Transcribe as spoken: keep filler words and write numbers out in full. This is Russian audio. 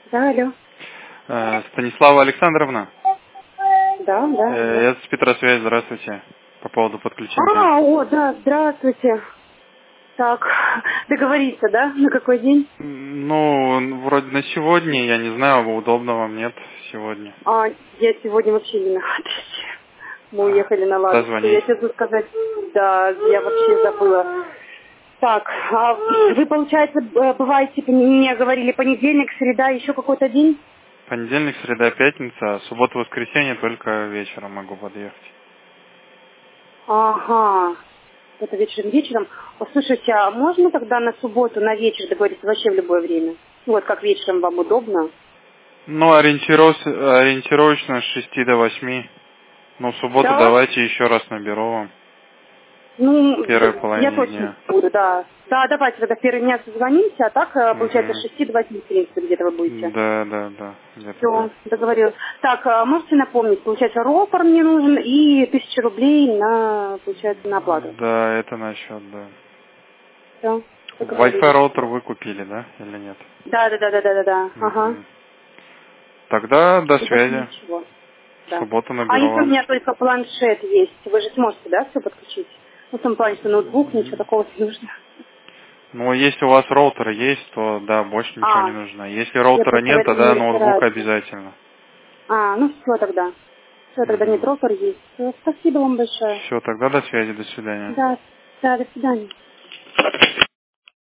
Да, алло. Э, Станислава Александровна? Да, да. Э, Я с Петросвязь, здравствуйте. По поводу подключения. А, о, да, здравствуйте. Так, договориться, да? На какой день? Ну, вроде на сегодня, я не знаю, удобно вам, нет, сегодня. А, я сегодня вообще не на адресе. Мы уехали на Ладожскую. Дозвонись. Я честно сказать, да, я вообще забыла. Так, а вы, получается, б- бываете, мне говорили, понедельник, среда, еще какой-то день? Понедельник, среда, пятница, а суббота, воскресенье только вечером могу подъехать. Ага. Это вечером вечером. Послушайте, а можно тогда на субботу, на вечер договориться вообще в любое время? Вот как вечером вам удобно? Ну, ориентировочно, ориентировочно с шести до восьми. Ну, в субботу Да? давайте еще раз наберу вам. Ну, Первой я половине точно дня. буду, да. Да, давайте тогда в первый дня созвонимся, а так, э, получается, с Угу. шести до восьми, в принципе, где-то вы будете. Да, да, да, где-то так. Все, договорилась. Так, а можете напомнить, получается, рупор мне нужен и тысяча рублей на, получается, на оплату. Да, это насчет, да. Все, Wi-Fi договорились. роутер вы купили, да, или нет? Да, да, да, да, да, да, да. Ага. Мгм. Тогда до И больше связи. ничего. В Да. субботу А наберу если у вас. меня только планшет есть, вы же сможете, да, все подключить? Ну, в том плане, что ноутбук, ничего такого не нужно. Ну, если у вас роутер есть, то да, больше ничего не А, нужно. Если я роутера просто в нет, этом не тогда ноутбук разбираюсь. обязательно. А, ну все тогда. Все, тогда нет, Угу. рупор есть. Всё, спасибо вам большое. Все, тогда до связи, до свидания. Да, да, до свидания.